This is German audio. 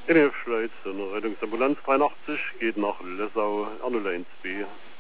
In Schleuz, eine Rettungsambulanz 83 geht nach Lessau, Arno 1B.